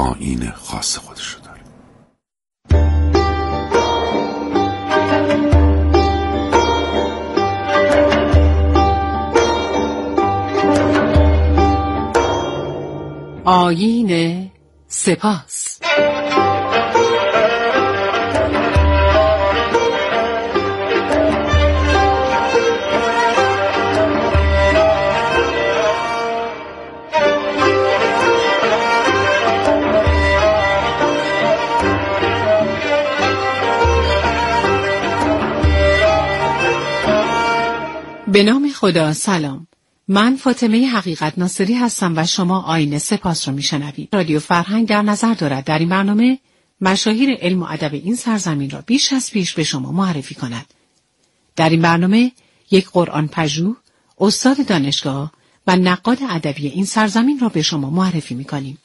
آیین خاص خودش رو داره. آیین سپاس. به نام خدا. سلام، من فاطمه حقیقت ناصری هستم و شما آیین سپاس رو میشنوید. رادیو فرهنگ در نظر دارد در این برنامه مشاهیر علم و ادب این سرزمین را بیش از پیش به شما معرفی کند. در این برنامه یک قرآن پژوه، استاد دانشگاه و نقاد ادبی این سرزمین را به شما معرفی میکنیم.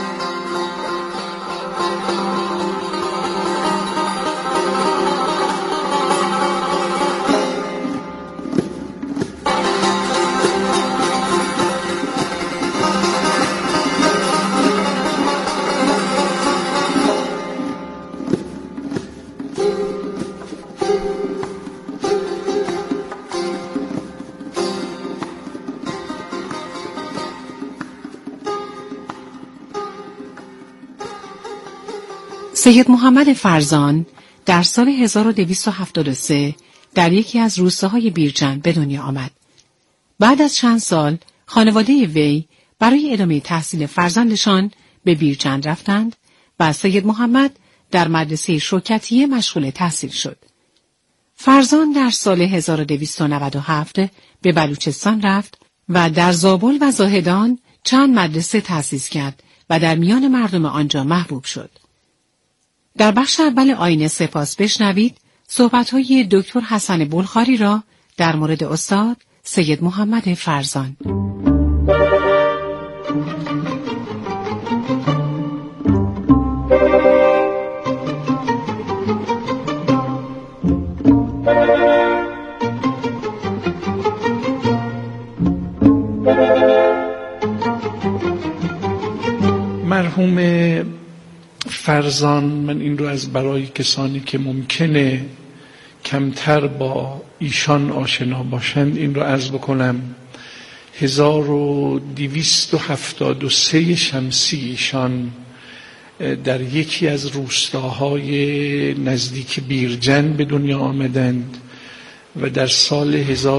سید محمد فرزان در سال 1273 در یکی از روستاهای بیرجند به دنیا آمد. بعد از چند سال خانواده وی برای ادامه تحصیل فرزندشان به بیرجند رفتند و سید محمد در مدرسه شوکتیه مشغول تحصیل شد. فرزان در سال 1297 به بلوچستان رفت و در زابل و زاهدان چند مدرسه تأسیس کرد و در میان مردم آنجا محبوب شد. در بخش اول آیین سپاس بشنوید صحبت‌های دکتر حسن بلخاری را در مورد استاد سید محمد فرزان. مرحوم فرزان، من این رو از برای کسانی که ممکنه کمتر با ایشان آشنا باشند این رو عرض بکنم. 1273 شمسی ایشان در یکی از روستاهای نزدیک بیرجند به دنیا آمدند و در سال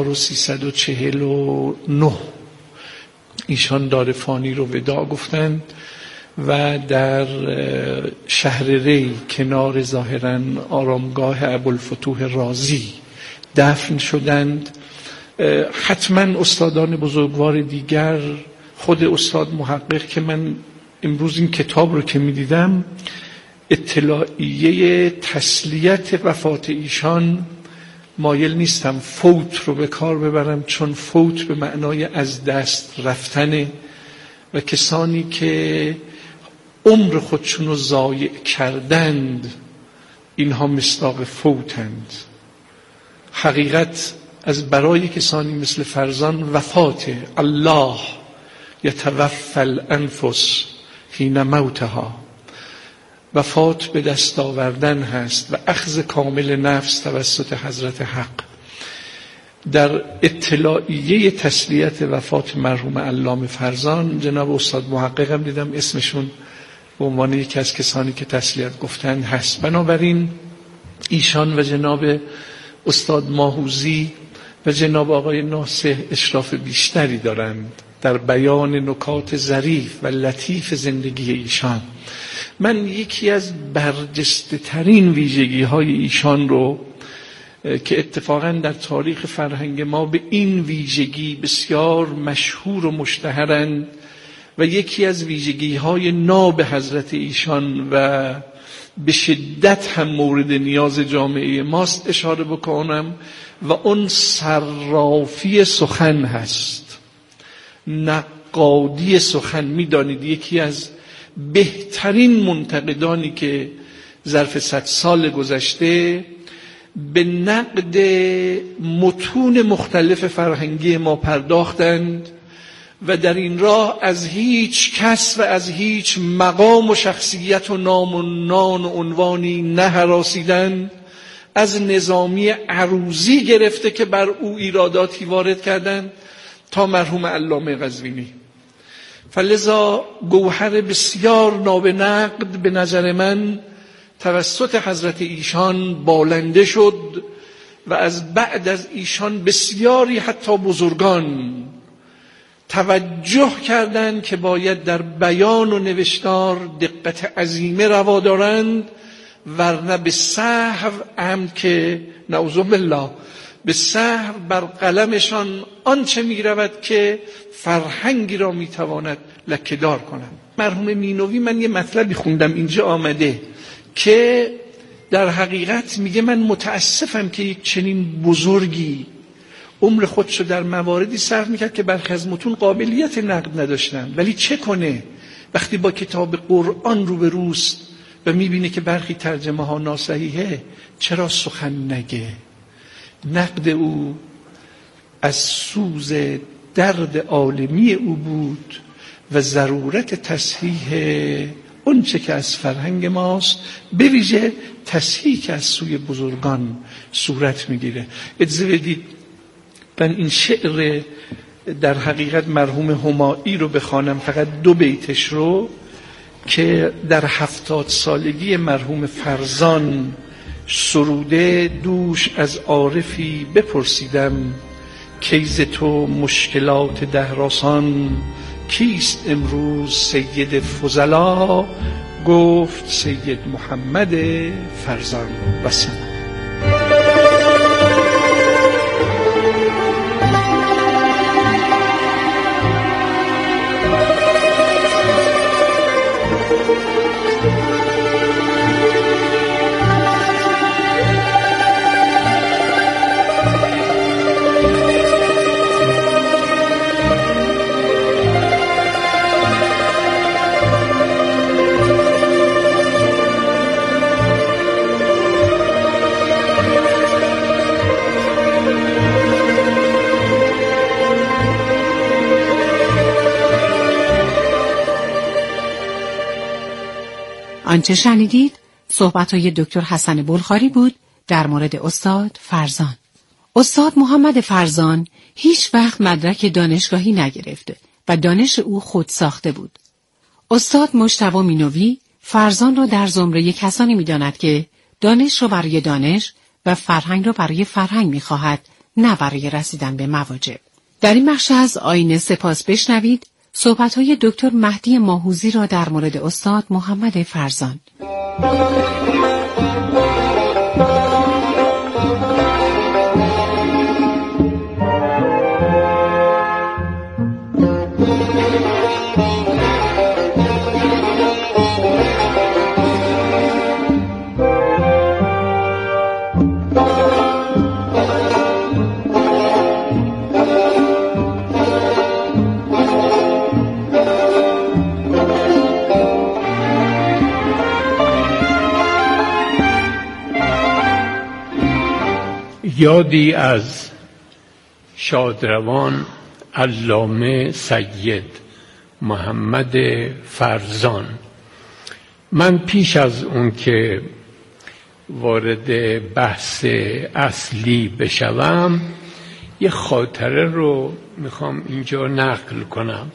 1349 ایشان دار فانی رو وداع گفتند و در شهر ری کنار ظاهراً آرامگاه ابوالفتوح رازی دفن شدند. حتما استادان بزرگوار دیگر، خود استاد محقق که من امروز این کتاب رو که می‌دیدم اطلاعیه تسلیت وفات ایشان مایل نیستم فوت رو به کار ببرم، چون فوت به معنای از دست رفتن و کسانی که عمر خودشون رو ضایع کردند اینها مصداق فوتند. حقیقت از برای کسانی مثل فرزان وفات الله یتوفی الانفس حین موتها، وفات به دست آوردن هست و اخذ کامل نفس توسط حضرت حق. در اطلاعیه تسلیت وفات مرحوم علامه فرزان جناب استاد محقق هم دیدم اسمشون به عنوان یکی از کسانی که تسلیت گفتن هست. بنابراین ایشان و جناب استاد ماهوزی و جناب آقای ناصح اشراف بیشتری دارند در بیان نکات ظریف و لطیف زندگی ایشان. من یکی از برجسته ترین ویژگی های ایشان رو که اتفاقا در تاریخ فرهنگ ما به این ویژگی بسیار مشهور و مشتهرند و یکی از ویژگی های ناب حضرت ایشان و به شدت هم مورد نیاز جامعه ماست اشاره بکنم و اون صرافی سخن هست، نقادی سخن. میدانید یکی از بهترین منتقدانی که ظرف 100 سال گذشته به نقد متون مختلف فرهنگی ما پرداختند و در این راه از هیچ کس و از هیچ مقام و شخصیت و نام و نان و عنوانی نه هراسیدند، از نظامی عروضی گرفته که بر او ایراداتی وارد کردند تا مرحوم علامه قزوینی. فلذا گوهر بسیار نابنقد به نظر من توسط حضرت ایشان بالنده شد و از بعد از ایشان بسیاری حتی بزرگان توجه کردند که باید در بیان و نوشتار دقت عظیمه روا دارند، ورنه به سهو عمد که نعوذ بالله به سهو بر قلمشان آنچه می رود که فرهنگی را می تواند لکه‌دار کنند. مرحوم مینوی من یه مطلبی خوندم اینجا آمده که در حقیقت میگه من متاسفم که یک چنین بزرگی عمر خودشو در مواردی صرف میکرد که برخی از متون قابلیت نقد نداشتن، ولی چه کنه وقتی با کتاب قرآن روبروست و میبینه که برخی ترجمه ها ناصحیحه چرا سخن نگه؟ نقد او از سوز درد عالمی او بود و ضرورت تصحیح اون چه که از فرهنگ ماست، به ویژه تصحیح که از سوی بزرگان صورت میگیره. اجازه بدید من این شعر در حقیقت مرحوم همایی رو بخوانم، فقط 2 بیتش رو، که در 70 سالگی مرحوم فرزان سروده دوش از عارفی بپرسیدم کیز تو مشکلات دهراسان، کیست امروز سید فضلا؟ گفت سید محمد فرزان. بسم آنچه شنیدید صحبت‌های دکتر حسن بلخاری بود در مورد استاد فرزان. استاد محمد فرزان هیچ وقت مدرک دانشگاهی نگرفته و دانش او خود ساخته بود. استاد مجتبی مینوی فرزان را در زمره کسانی می‌داند که دانش را برای دانش و فرهنگ را برای فرهنگ می‌خواهد، نه برای رسیدن به مواجب. در این بخش از آینه سپاس بشنوید صحبت‌های دکتر مهدی ماهوزی را در مورد استاد محمد فرزان. یادی از شادروان علامه سید محمد فرزان. من پیش از اون که وارد بحث اصلی بشوم یه خاطره رو میخوام اینجا نقل کنم.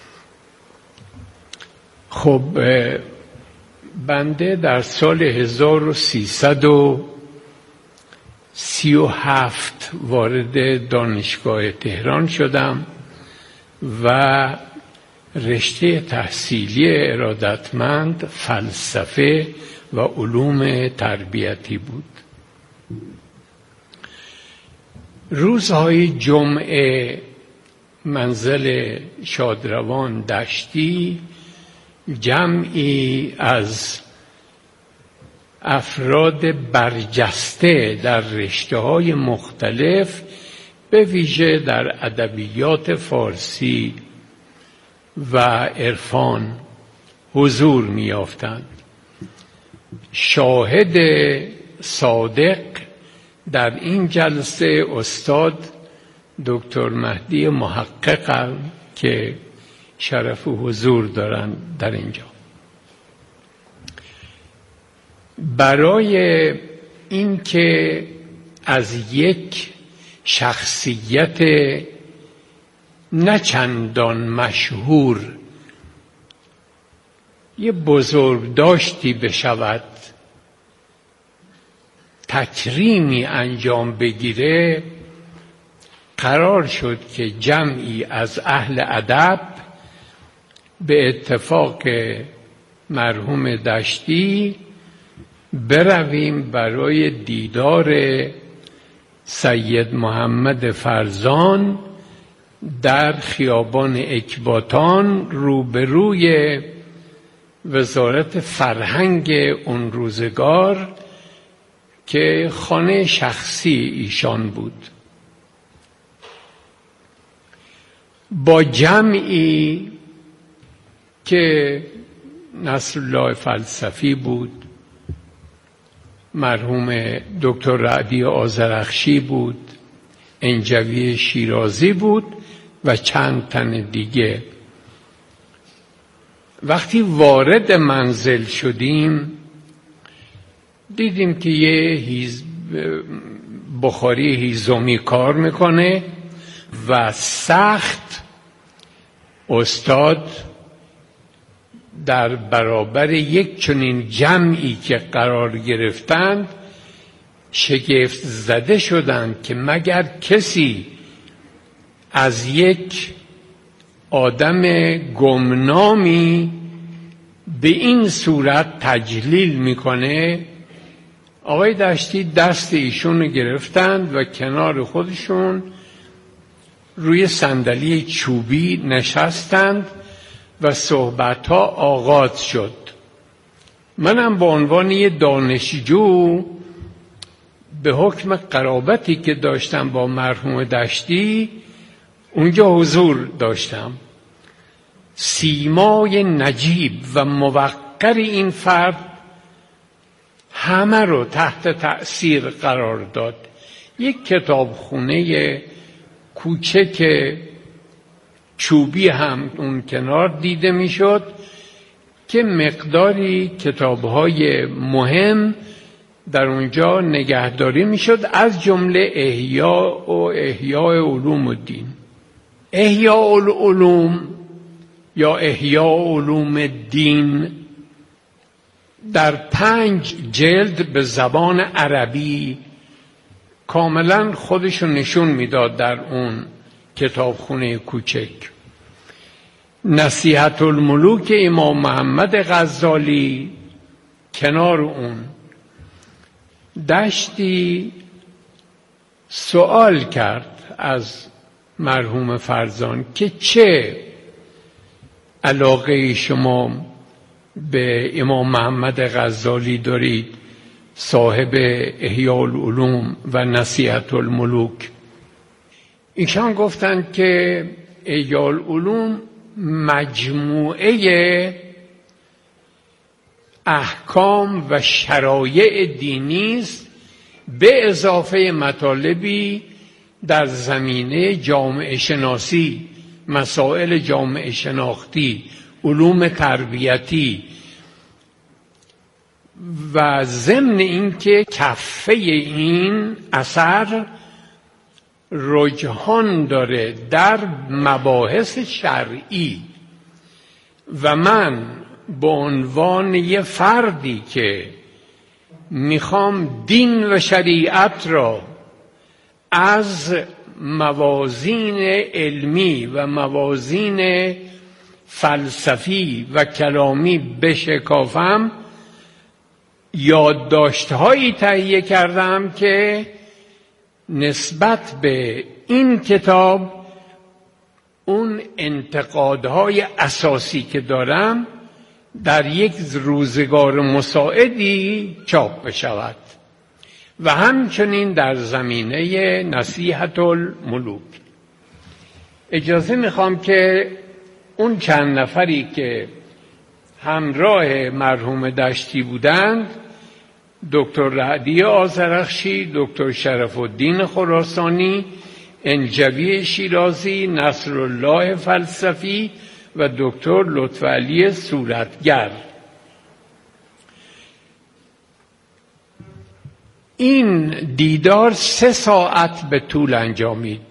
خب بنده در سال 1337 وارد دانشگاه تهران شدم و رشته تحصیلی ارادتمند فلسفه و علوم تربیتی بود. روزهای جمعه منزل شادروان دشتی جمعی از افراد برجسته در رشته‌های مختلف به ویژه در ادبیات فارسی و عرفان حضور می‌یافتند. شاهد صادق در این جلسه استاد دکتر مهدی محقق که شرف حضور دارن در اینجا. برای اینکه از یک شخصیت نه چندان مشهور یه بزرگداشتی بشود، تکریمی انجام بگیره، قرار شد که جمعی از اهل ادب به اتفاق مرحوم دشتی برویم برای دیدار سید محمد فرزان در خیابان اکباتان روبروی وزارت فرهنگ اون روزگار که خانه شخصی ایشان بود. با جمعی که نصرالله فلسفی بود، مرحوم دکتر رعدی آذرخشی بود، انجوی شیرازی بود و چند تن دیگه. وقتی وارد منزل شدیم دیدیم که یه بخاری هیزمی کار میکنه و سخت استاد در برابر یک چنین جمعی که قرار گرفتند شگفت زده شدند که مگر کسی از یک آدم گمنامی به این صورت تجلیل میکنه. آقای دشتی دست ایشون گرفتند و کنار خودشون روی صندلی چوبی نشستند و صحبت‌ها آغاز شد. منم به عنوان یه دانشجو به حکم قرابتی که داشتم با مرحوم دشتی اونجا حضور داشتم. سیمای نجیب و موقر این فرد همه رو تحت تأثیر قرار داد. یک کتابخونه کوچک چوبی هم اون کنار دیده میشد که مقداری کتاب‌های مهم در اونجا نگهداری میشد، از جمله احیاء علوم الدین. احیاء العلوم یا احیاء علوم الدین در 5 جلد به زبان عربی کاملا خودشو نشون میداد در اون کتابخونه کوچک. نصیحت الملوک امام محمد غزالی کنار اون. دشتی سوال کرد از مرحوم فرزان که چه علاقه شما به امام محمد غزالی دارید، صاحب احیاء العلوم و نصیحت الملوک. ایشان گفتند که احیاء العلوم مجموعه احکام و شرایع دینی است به اضافه مطالبی در زمینه جامعه شناسی، مسائل جامعه شناختی، علوم تربیتی و ضمن اینکه کفه این اثر رجحان داره در مباحث شرعی و من به عنوان یه فردی که میخوام دین و شریعت را از موازین علمی و موازین فلسفی و کلامی بشکافم، یادداشت‌هایی تهیه کردم که نسبت به این کتاب اون انتقادهای اساسی که دارم در یک روزگار مساعدی چاپ بشود و همچنین در زمینه نصیحت الملوک. اجازه میخوام که اون چند نفری که همراه مرحوم دشتی بودند، دکتر رعدی آذرخشی، دکتر شرف الدین خراسانی انجوی شیرازی، نصرالله فلسفی و دکتر لطفعلی صورتگر. این دیدار 3 ساعت به طول انجامید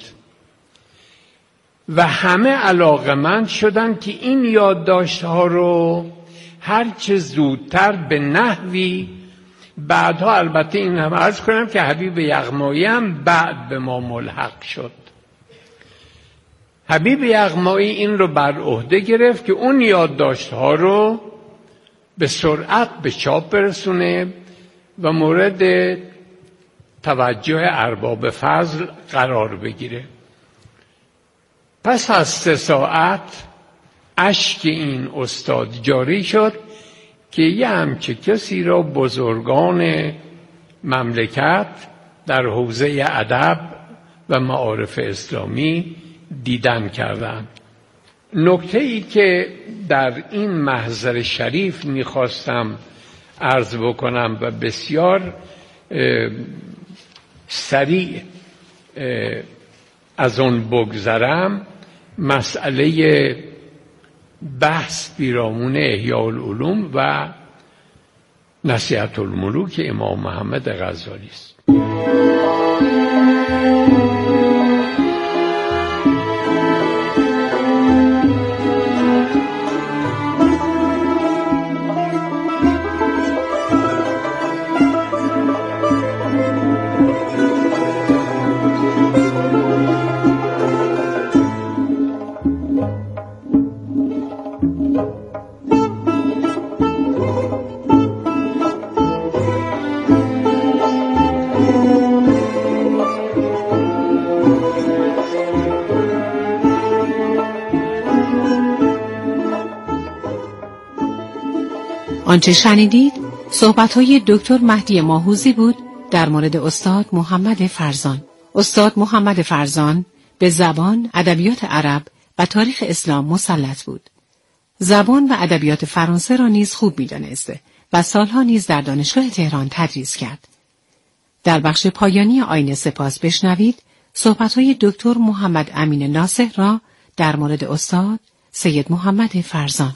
و همه علاقمند شدن که این یادداشت‌ها رو هرچه زودتر به نحوی بعدها، البته این هم عرض کنم که حبیب یغمایی هم بعد به ما ملحق شد. حبیب یغمایی این رو بر عهده گرفت که اون یادداشت‌ها رو به سرعت به چاپ برسونه و مورد توجه ارباب فضل قرار بگیره. پس از 3 ساعت اشک این استاد جاری شد که یه همچه کسی را بزرگان مملکت در حوزه ادب و معارف اسلامی دیدن کردند. نکته‌ای که در این محضر شریف میخواستم عرض بکنم و بسیار سریع از اون بگذرم، مسئله بحث پیرامون احیاء العلوم و نصیحت الملوک امام محمد غزالی است. آنچه شنیدید صحبت‌های دکتر مهدی ماهوزی بود در مورد استاد محمد فرزان. استاد محمد فرزان به زبان، ادبیات عرب و تاریخ اسلام مسلط بود. زبان و ادبیات فرانسه را نیز خوب می‌دانست و سالها نیز در دانشگاه تهران تدریس کرد. در بخش پایانی آینه سپاس بشنوید صحبت‌های دکتر محمد امین ناصح را در مورد استاد سید محمد فرزان.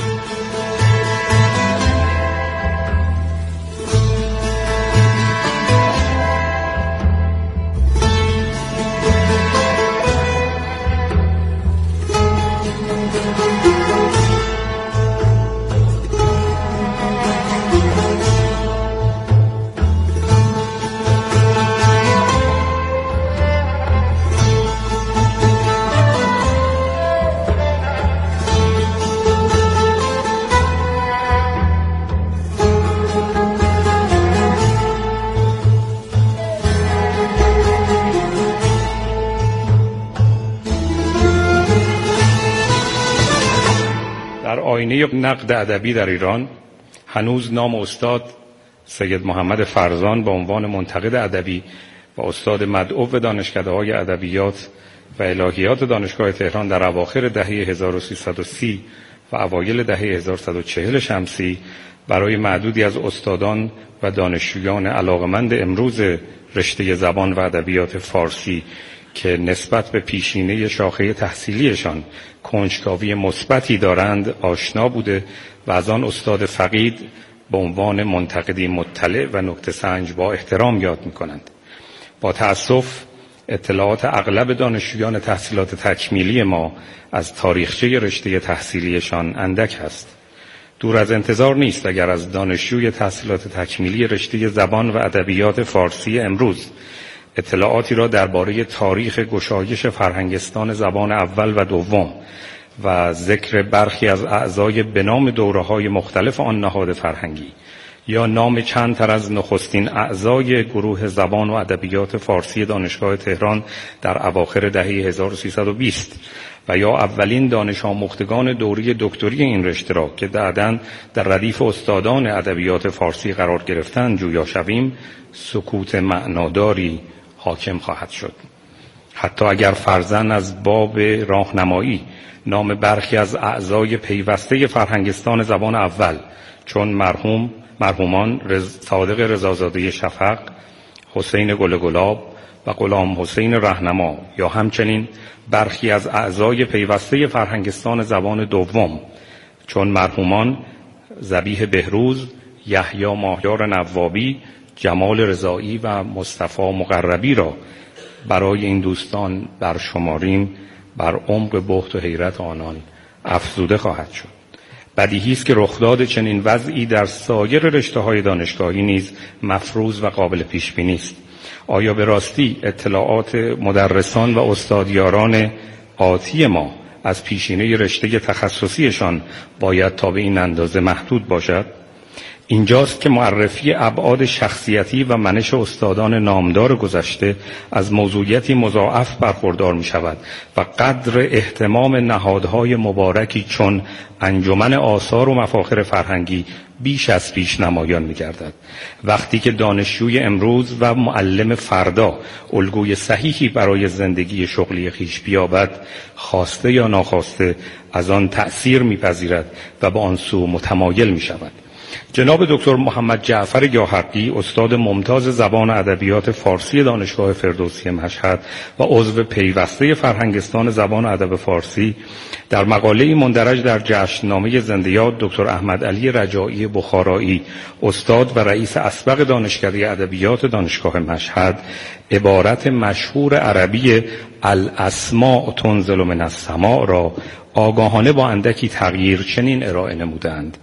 آینه نقد ادبی در ایران هنوز نام استاد سید محمد فرزان به عنوان منتقد ادبی و استاد مدعو دانشکده‌های ادبیات و الهیات دانشگاه تهران در اواخر دهه 1330 و اوایل دهه 1140 شمسی برای معدودی از استادان و دانشجویان علاقمند امروز رشته زبان و ادبیات فارسی که نسبت به پیشینه شاخه تحصیلیشان کنجکاوی مثبتی دارند آشنا بوده و از آن استاد فقید به عنوان منتقدی مطلع و نکته سنج با احترام یاد می‌کنند. با تأسف اطلاعات اغلب دانشجویان تحصیلات تکمیلی ما از تاریخچه رشته تحصیلیشان اندک است. دور از انتظار نیست اگر از دانشجوی تحصیلات تکمیلی رشته زبان و ادبیات فارسی امروز اطلاعاتی را درباره تاریخ گشایش فرهنگستان زبان اول و دوم و ذکر برخی از اعضای به نام دوره‌های مختلف آن نهاد فرهنگی یا نام چند تر از نخستین اعضای گروه زبان و ادبیات فارسی دانشگاه تهران در اواخر دهه 1320 و یا اولین دانش آموختگان دوره دکتری این رشته را که بعداً در ردیف استادان ادبیات فارسی قرار گرفتند جویا شویم، سکوت معناداری حاکم خواهد شد. حتی اگر فرضاً از باب راهنمایی نام برخی از اعضای پیوسته فرهنگستان زبان اول چون مرحومان صادق رضازاده شفق، حسین گل گلاب، و غلام حسین رهنما یا همچنین برخی از اعضای پیوسته فرهنگستان زبان دوم چون مرحومان ذبیح بهروز، یحیی ماهیار نوابی، جمال رضایی و مصطفی مقربی را برای این دوستان برشماریم، بر عمق بهت و حیرت آنان افزوده خواهد شد. بدیهی است که رخداد چنین وضعی در سایر رشته‌های دانشگاهی نیز مفروض و قابل پیش بینی است. آیا به راستی اطلاعات مدرسان و استادیاران آتی ما از پیشینه رشته تخصصیشان باید تا به این اندازه محدود باشد؟ اینجاست که معرفی ابعاد شخصیتی و منش استادان نامدار گذشته از موضوعیتی مضاعف برخوردار می شود و قدر اهتمام نهادهای مبارکی چون انجمن آثار و مفاخر فرهنگی بیش از پیش نمایان می گردد. وقتی که دانشجوی امروز و معلم فردا الگوی صحیحی برای زندگی شغلی خویش بیابد، خواسته یا ناخواسته از آن تأثیر می پذیرد و به آن سو متمایل می شود. جناب دکتر محمد جعفر یاحقی، استاد ممتاز زبان و ادبیات فارسی دانشگاه فردوسی مشهد و عضو پیوسته فرهنگستان زبان و ادب فارسی، در مقاله‌ای مندرج در جشننامه زنده یاد دکتر احمد علی رجایی بخارایی، استاد و رئیس اسبق دانشکده ادبیات دانشگاه مشهد، عبارت مشهور عربی الاسماء تنزل من السماء را آگاهانه با اندکی تغییر چنین ارائه نمودند: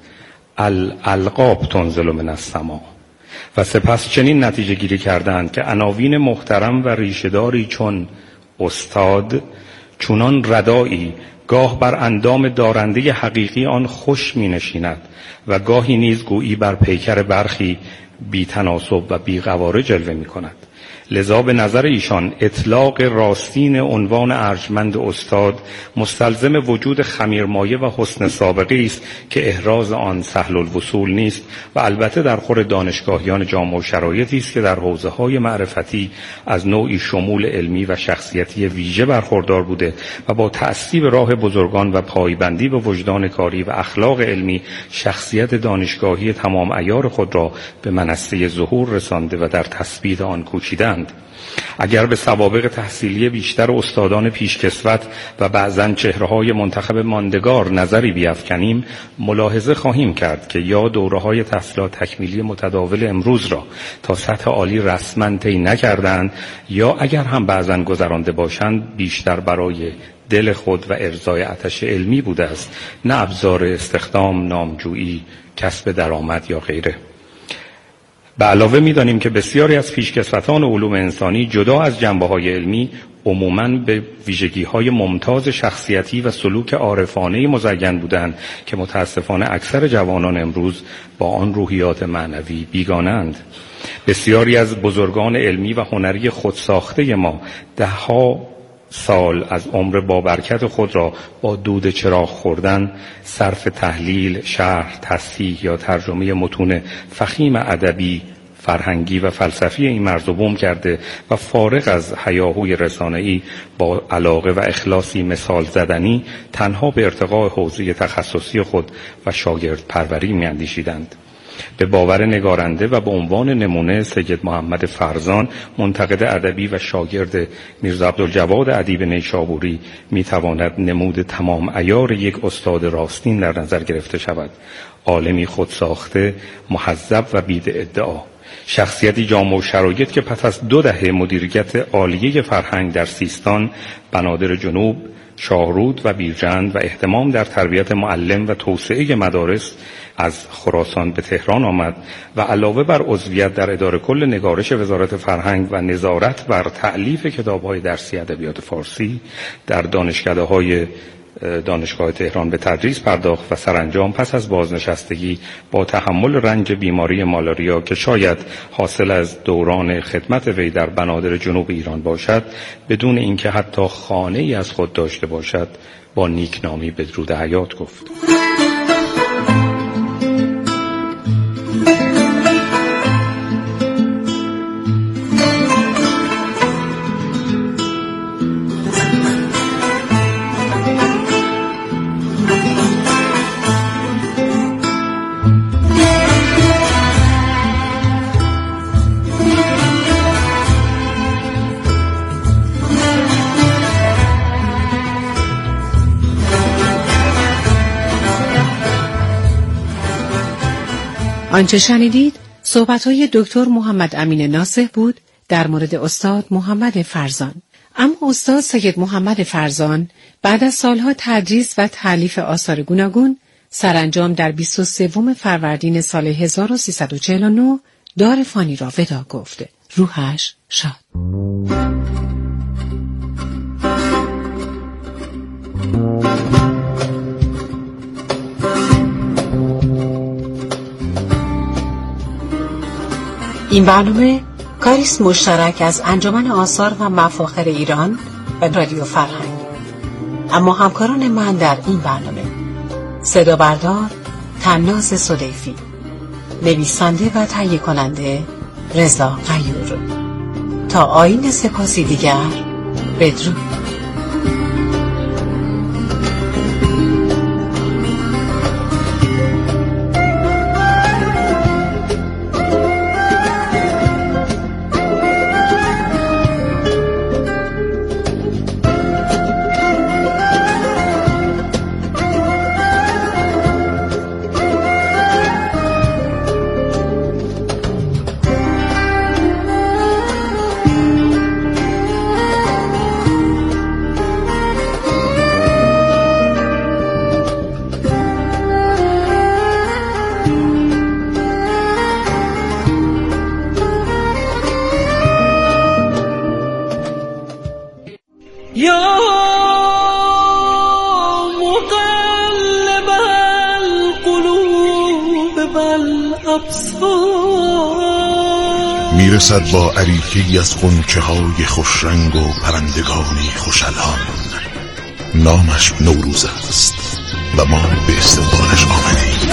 الالقاب تنزل من السماء، و سپس چنین نتیجه گیری کردند که عناوین محترم و ریشه‌داری چون استاد چونان ردایی گاه بر اندام دارنده حقیقی آن خوش می نشیند و گاهی نیز گویی بر پیکر برخی بی تناسب و بی قواره جلوه می کند. لذا به نظر ایشان اطلاق راستین عنوان ارجمند استاد مستلزم وجود خمیرمایه و حسن سابقه است که احراز آن سهل الوصول نیست و البته در خور دانشگاهیان جامع شرایطی است که در حوزه‌های معرفتی از نوعی شمول علمی و شخصیتی ویژه برخوردار بوده و با تعصیب راه بزرگان و پایبندی به وجدان کاری و اخلاق علمی شخصیت دانشگاهی تمام عیار خود را به منصه ظهور رسانده و در تثبیت آن کوشیدند. اگر به سوابق تحصیلی بیشتر استادان پیشکسوت و بعضاً چهره‌های منتخب ماندگار نظری بیفکنیم، ملاحظه خواهیم کرد که یا دوره‌های تحصیلات تکمیلی متداول امروز را تا سطح عالی رسماً طی نکردند، یا اگر هم بعضاً گذرانده باشند بیشتر برای دل خود و ارضای آتش علمی بوده است، نه ابزار استخدام، نامجویی، کسب درآمد یا غیره. به علاوه می‌دانیم که بسیاری از پیشکسوتان علوم انسانی جدا از جنبه‌های علمی عموماً به ویژگی‌های ممتاز شخصیتی و سلوک عارفانه‌ای مزین بودند که متأسفانه اکثر جوانان امروز با آن روحیات معنوی بیگانه‌اند. بسیاری از بزرگان علمی و هنری خودساخته ما ده‌ها سال از عمر بابرکت خود را با دود چراغ خوردن، صرف تحلیل، شرح، تصحیح یا ترجمه متون فخیم ادبی، فرهنگی و فلسفی این مرز و بوم کرده و فارغ از هیاهوی رسانه‌ای با علاقه و اخلاصی مثال زدنی تنها به ارتقاء حوزه تخصصی خود و شاگرد پروری می‌اندیشیدند. به باور نگارنده و به عنوان نمونه سید محمد فرزان، منتقد ادبی و شاگرد میرزا عبدالجواد ادیب نیشابوری، میتواند نمود تمام عیار یک استاد راستین در نظر گرفته شود. عالمی خودساخته، مهذب و بید ادعا، شخصیتی جامع شرایط که پس از 2 دهه مدیریت عالیه فرهنگ در سیستان، بنادر جنوب، شاهرود و بیرجند و اهتمام در تربیت معلم و توسعه مدارس از خراسان به تهران آمد و علاوه بر عضویت در اداره کل نگارش وزارت فرهنگ و نظارت بر تألیف کتاب‌های درسی ادبیات فارسی در دانشکده‌های دانشگاه تهران به تدریس پرداخت و سرانجام پس از بازنشستگی با تحمل رنج بیماری مالاریا که شاید حاصل از دوران خدمت وی در بنادر جنوب ایران باشد، بدون اینکه حتی خانه‌ای از خود داشته باشد، با نیکنامی بدرود حیات گفت. آنچه شنیدید صحبت‌های دکتر محمد امین ناصح بود در مورد استاد محمد فرزان. اما استاد سید محمد فرزان بعد از سالها تدریس و تألیف آثار گوناگون سرانجام در 23 فروردین سال 1349 دار فانی را ودا گفته. روحش شاد. این برنامه کاریست مشترک از انجمن آثار و مفاخر ایران و رادیو فرهنگ. اما همکاران من در این برنامه: صدا بردار طناز صدیفی، نویسنده و تهیه کننده رضا غیور. تا آیین سپاسی دیگر، بدرود. میرسد با عریفی از غنچه های خوشرنگ و پرندگانی خوش‌الحان. نامش نوروز است و ما به استقبالش آمدیم.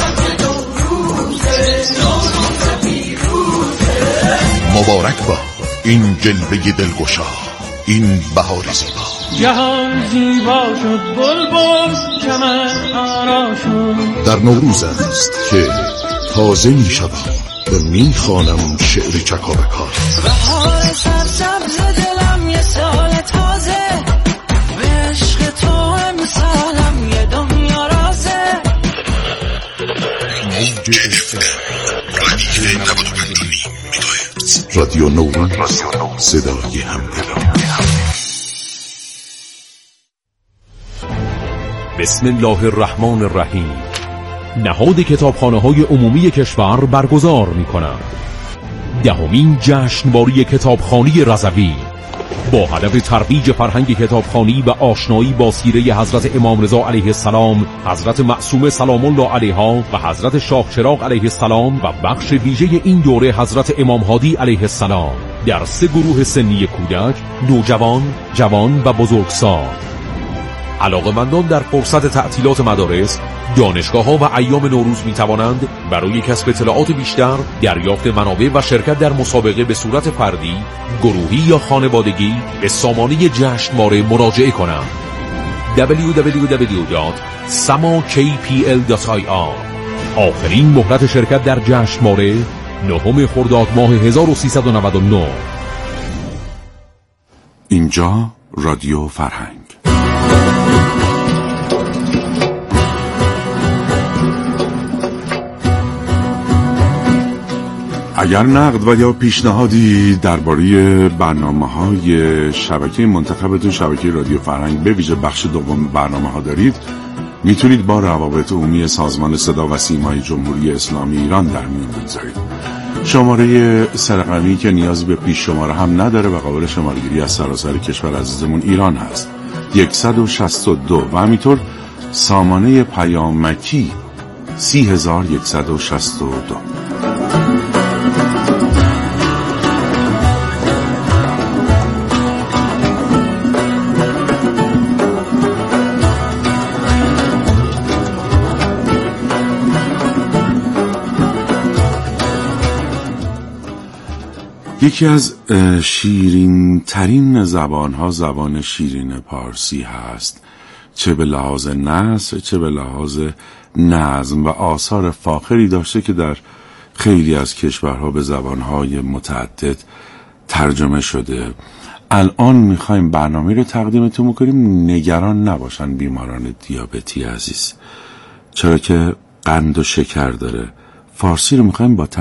مبارک با این جلوه دلگشا، این بهار زیبا. جهان زیبا شد، بلبل چمن آرا شد. در نوروز است که تازه می شود و می خوانم شعر چکاوکا. بهار سرسبز دلم یه سال تازه، به عشق تو امسالم یه دنیا رازه. موج FM رادیو 95.9 مگاهرتز، رادیو نوروز، صدای همدلان. بسم الله الرحمن الرحیم. نهاد کتابخانه‌های عمومی کشور برگزار می‌کند دهمین جشنواره کتابخوانی رضوی با هدف ترویج فرهنگ کتابخوانی و آشنایی با سیره حضرت امام رضا علیه السلام، حضرت معصومه سلام الله علیها و حضرت شاه چراغ علیه السلام و بخش ویژه این دوره حضرت امام هادی علیه السلام در 3 گروه سنی: کودک، نوجوان، جوان و بزرگسال. علاقه‌مندان در فرصت تعطیلات مدارس، دانشگاه‌ها و ایام نوروز می‌توانند برای کسب اطلاعات بیشتر، دریافت منابع و شرکت در مسابقه به صورت فردی، گروهی یا خانوادگی به سامانه جشنواره مراجعه کنند. www.samakpl.ir. آخرین مهلت شرکت در جشنواره 9 خرداد ماه 1399. اینجا رادیو فرهنگ. اگر نقد و یا پیشنهادی درباره برنامه‌های شبکه منتخبتون، شبکه رادیو فرهنگ، به ویژه بخش دوم برنامه‌ها دارید، میتونید با روابط عمومی سازمان صدا و سیمای جمهوری اسلامی ایران در میون بگذارید. شماره سرقمی که نیاز به پیش شماره هم نداره و قابل شماره‌گیری از سراسر کشور عزیزمون ایران هست. 162 و همینطور سامانه پیامکی 30162. یکی از شیرین ترین زبان ها زبان شیرین پارسی هست، چه به لحاظ نثر چه به لحاظ نظم، و آثار فاخری داشته که در خیلی از کشورها به زبانهای متعدد ترجمه شده. الان میخوایم برنامه رو تقدیمتون میکنیم. نگران نباشن بیماران دیابتی عزیز، چرا که قند و شکر داره، فارسی رو میخوایم با